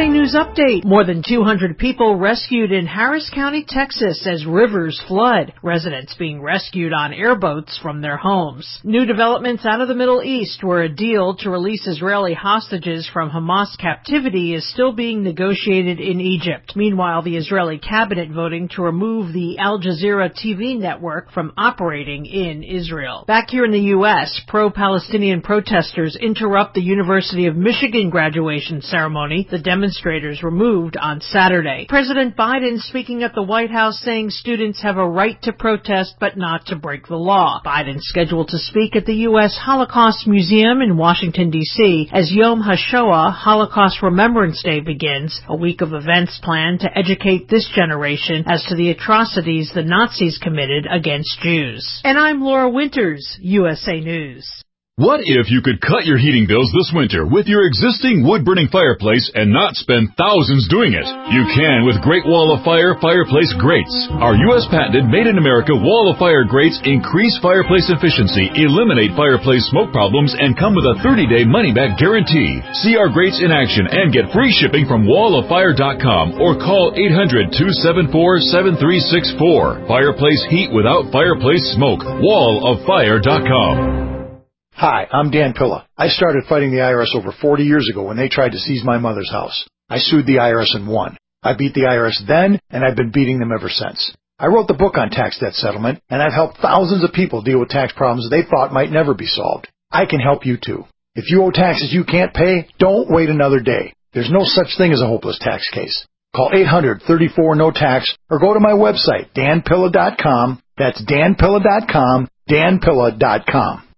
USA News Update. More than 200 people rescued in Harris County, Texas as rivers flood. Residents being rescued on airboats from their homes. New developments out of the Middle East, where a deal to release Israeli hostages from Hamas captivity is still being negotiated in Egypt. Meanwhile, the Israeli cabinet voting to remove the Al Jazeera TV network from operating in Israel. Back here in the U.S., pro-Palestinian protesters interrupt the University of Michigan graduation ceremony. The demonstrators were moved on Saturday. President Biden speaking at the White House saying students have a right to protest but not to break the law. Biden scheduled to speak at the U.S. Holocaust Museum in Washington, D.C. as Yom HaShoah, Holocaust Remembrance Day, begins, a week of events planned to educate this generation as to the atrocities the Nazis committed against Jews. And I'm Laura Winters, USA News. What if you could cut your heating bills this winter with your existing wood-burning fireplace and not spend thousands doing it? You can with Great Wall of Fire fireplace grates. Our U.S. patented made-in-America Wall of Fire grates increase fireplace efficiency, eliminate fireplace smoke problems, and come with a 30-day money-back guarantee. See our grates in action and get free shipping from walloffire.com or call 800-274-7364. Fireplace heat without fireplace smoke. walloffire.com. Hi, I'm Dan Pilla. I started fighting the IRS over 40 years ago when they tried to seize my mother's house. I sued the IRS and won. I beat the IRS then, and I've been beating them ever since. I wrote the book on tax debt settlement, and I've helped thousands of people deal with tax problems they thought might never be solved. I can help you too. If you owe taxes you can't pay, don't wait another day. There's no such thing as a hopeless tax case. Call 800-34-NO-TAX or go to my website, danpilla.com. That's danpilla.com, danpilla.com.